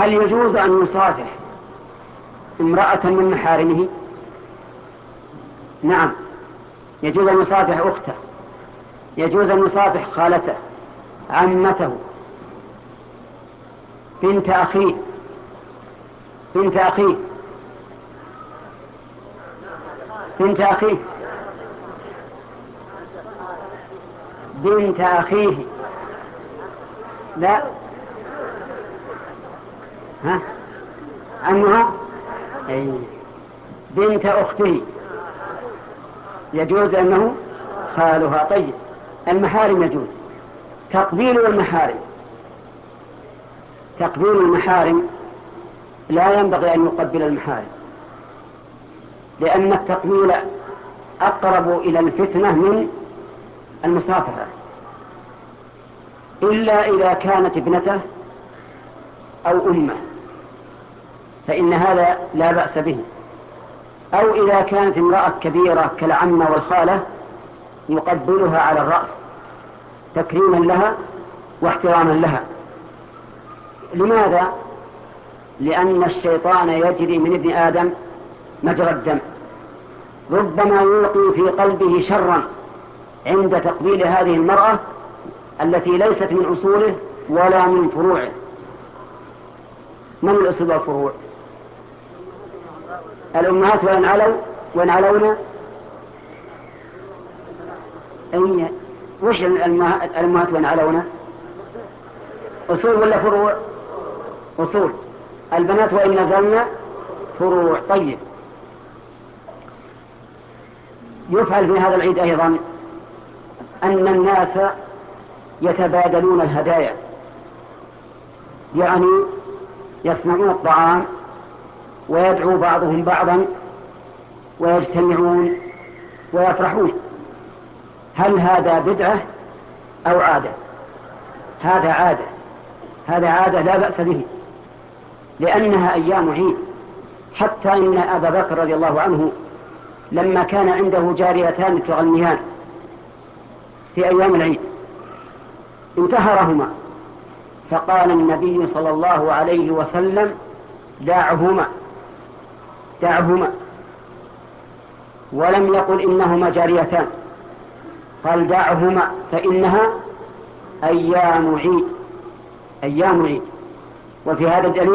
هل يجوز أن يصافح امرأة من محارمه؟ نعم، يجوز أن يصافح أخته، يجوز أن يصافح خالته، عمته، بنت أخيه، بنت أخيه، بنت أخيه، بنت أخيه، لا، ها، عمها، أي بنت أخته يجوز أنه خالها. طيب، المحارم يجوز تقبيل المحارم. تقبيل المحارم لا ينبغي أن يقبل المحارم، لأن التقبيل أقرب إلى الفتنة من المصافحة، إلا إذا كانت ابنته أو أمه فإن هذا لا بأس به، أو إذا كانت امرأة كبيرة كالعمة والخالة يقبلها على الرأس تكريما لها واحتراما لها. لماذا؟ لأن الشيطان يجري من ابن آدم مجرى الدم، ربما يلقي في قلبه شرا عند تقبيل هذه المرأة التي ليست من أصوله ولا من فروعه. من الأصول والفروع؟ الأمهات وإن علونا. أي وش الأمهات وإن علونا؟ أصول ولا فروع؟ أصول. البنات وإن نزلنا فروع. طيب، يفعل في هذا العيد أيضا أن الناس يتبادلون الهدايا، يعني يصنعون الطعام ويدعو بعضهم بعضا ويجتمعون ويفرحون. هل هذا بدعة أو عادة؟ هذا عادة، هذا عادة لا بأس به، لأنها أيام عيد. حتى إن أبا بكر رضي الله عنه لما كان عنده جاريتان تغنيان في أيام العيد انتهرهما، فقال النبي صلى الله عليه وسلم: دعهما، دعهما. ولم يقل إنهما جاريتان، قال دعهما فإنها أيام عيد، أيام عيد. وفي هذا دليل